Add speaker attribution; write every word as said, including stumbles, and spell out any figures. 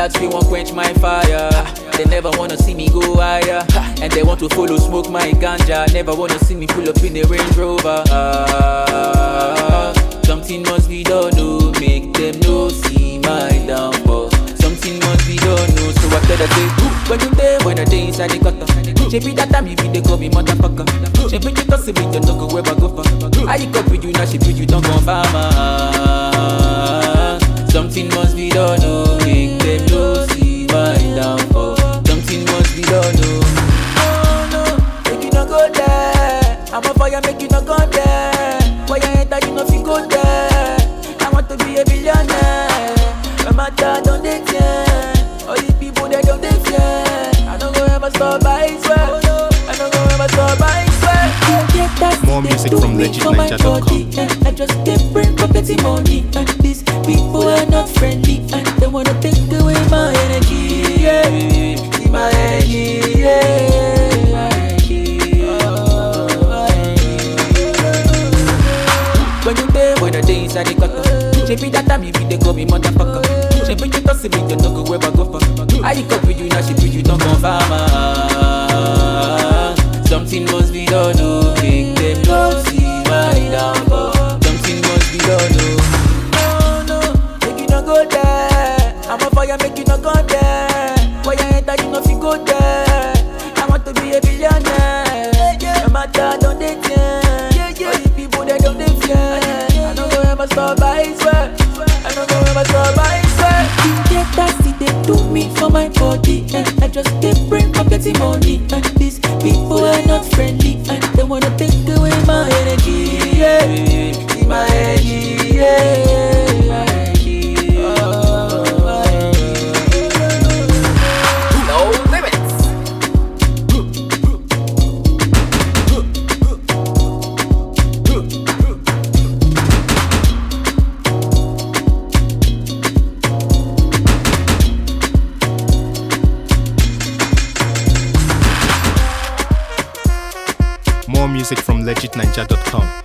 Speaker 1: lads we won't quench my fire. They never wanna see me go higher, and they want to follow smoke my ganja. Never wanna see me pull up in a Range Rover. Ah, something must be done, no, make them no see my downfall. Something must be done, no. So I tell her say, when you there, when I day inside the gutter. She be that time you be they call me motherfucker. She be you toss me, don't know where I go for. I come with you now, she be you don't go farmer. Something must be done, no, make them no see my downfall. Something must be done, no. No, no, make you not go there. I'm a fire, make you not go there. Why you enter, you know fi go there. I want to be a billionaire. No matter, don't they care. All these people, they don't they fear. I don't go ever stop, I swear. I don't go ever stop, I swear.
Speaker 2: More music from legit ninja dot com.
Speaker 1: I just get brain pocket money. And these people are not friendly. And they wanna take away my energy. Yeah, my energy. Yeah, my energy. When you there, when I day inside the gutter. She be that time you be they call me motherfucker. She be you toss me, you don't go where I go for. I come with you now, she be you don't go farmer. Something must be done, no, make them no see my downfall. Something must be done, no. No, no, make you not go there. I'm a fire, make you not go there. Why you enter, you know fi go there. I want to be a billionaire. No matter, don't they care. All these people, they don't they fear. I don't go ever stop, I swear. I don't go ever stop, I swear. You get that, see they do me for my body. And I just get brain pocket money. And these people are not friendly. And they wanna take away my energy. Yeah, my energy. Yeah, my energy. Oh, my energy. No limits.
Speaker 2: More music from legit ninja dot com.